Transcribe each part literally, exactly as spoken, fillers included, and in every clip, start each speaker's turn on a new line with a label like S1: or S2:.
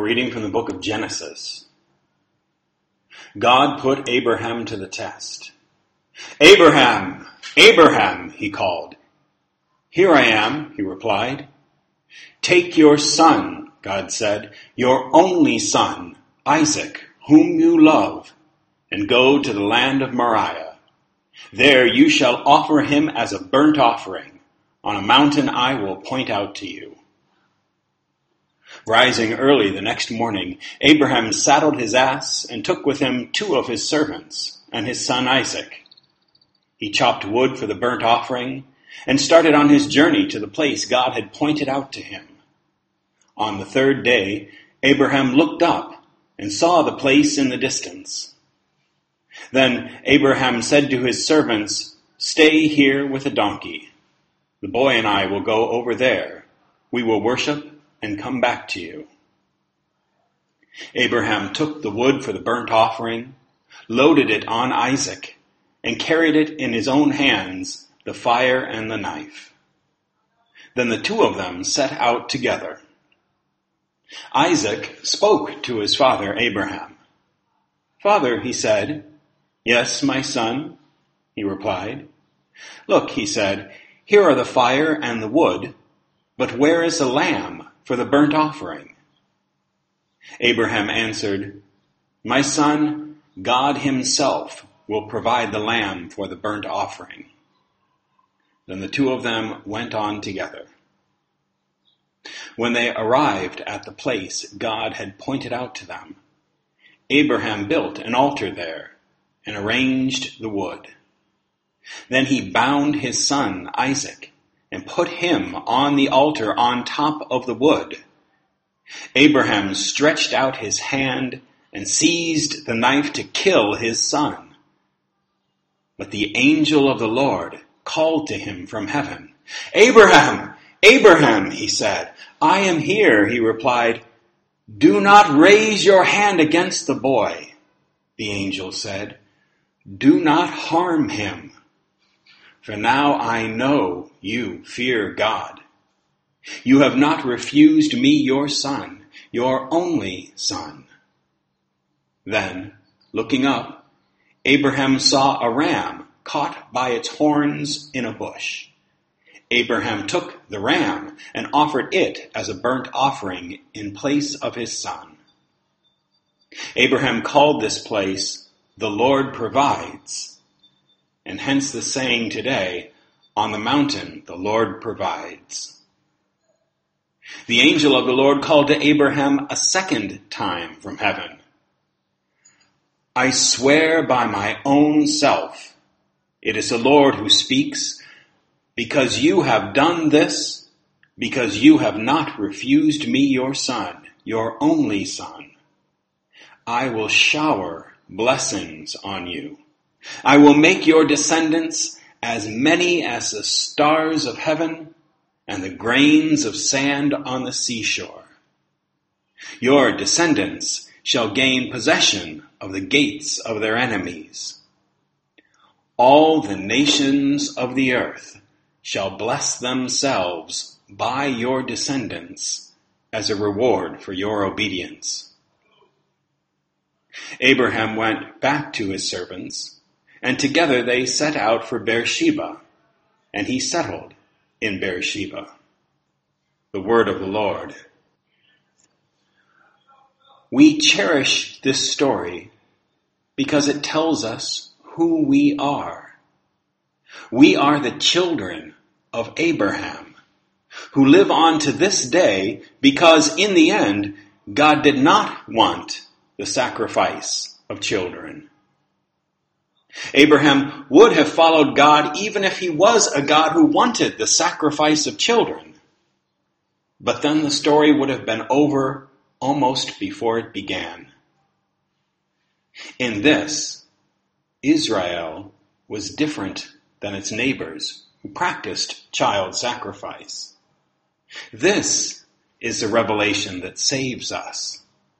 S1: A reading from the book of Genesis. God put Abraham to the test. "Abraham, Abraham," he called. "Here I am," he replied. "Take your son," God said, "your only son, Isaac, whom you love, and go to the land of Moriah. There you shall offer him as a burnt offering on a mountain I will point out to you." Rising early the next morning, Abraham saddled his ass and took with him two of his servants and his son Isaac. He chopped wood for the burnt offering and started on his journey to the place God had pointed out to him. On the third day, Abraham looked up and saw the place in the distance. Then Abraham said to his servants, "Stay here with the donkey. The boy and I will go over there. We will worship and come back to you." Abraham took the wood for the burnt offering, loaded it on Isaac, and carried it in his own hands, the fire and the knife. Then the two of them set out together. Isaac spoke to his father Abraham. "Father," he said. "Yes, my son," he replied. "Look," he said, "here are the fire and the wood, but where is the lamb for the burnt offering?" Abraham answered, "My son, God himself will provide the lamb for the burnt offering." Then the two of them went on together. When they arrived at the place God had pointed out to them, Abraham built an altar there and arranged the wood. Then he bound his son Isaac and put him on the altar on top of the wood. Abraham stretched out his hand and seized the knife to kill his son. But the angel of the Lord called to him from heaven. "Abraham, Abraham," he said. "I am here," he replied. "Do not raise your hand against the boy," the angel said. "Do not harm him. For now I know you fear God. You have not refused me your son, your only son." Then, looking up, Abraham saw a ram caught by its horns in a bush. Abraham took the ram and offered it as a burnt offering in place of his son. Abraham called this place, "The Lord Provides," and hence the saying today, "On the mountain the Lord provides." The angel of the Lord called to Abraham a second time from heaven. "I swear by my own self, it is the Lord who speaks, because you have done this, because you have not refused me your son, your only son, I will shower blessings on you. I will make your descendants as many as the stars of heaven and the grains of sand on the seashore. Your descendants shall gain possession of the gates of their enemies. All the nations of the earth shall bless themselves by your descendants as a reward for your obedience." Abraham went back to his servants, and together they set out for Beersheba, and he settled in Beersheba. The word of the Lord. We cherish this story because it tells us who we are. We are the children of Abraham, who live on to this day because in the end, God did not want the sacrifice of children. Abraham would have followed God even if he was a God who wanted the sacrifice of children. But then the story would have been over almost before it began. In this, Israel was different than its neighbors who practiced child sacrifice. This is the revelation that saves us.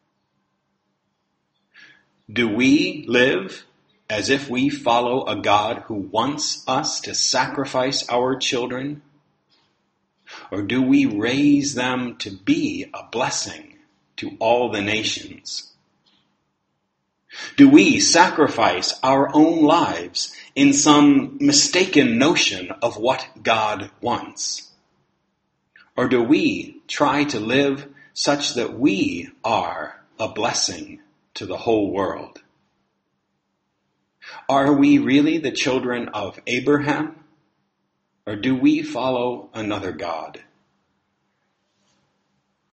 S1: Do we live as if we follow a God who wants us to sacrifice our children? Or do we raise them to be a blessing to all the nations? Do we sacrifice our own lives in some mistaken notion of what God wants? Or do we try to live such that we are a blessing to the whole world? Are we really the children of Abraham? Or do we follow another God?